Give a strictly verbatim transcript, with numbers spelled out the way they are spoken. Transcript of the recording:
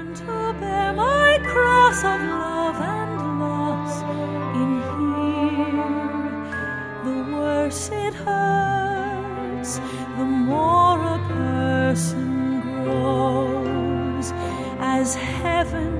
to bear my cross of love and loss. In here, the worse it hurts, the more a person grows, as heaven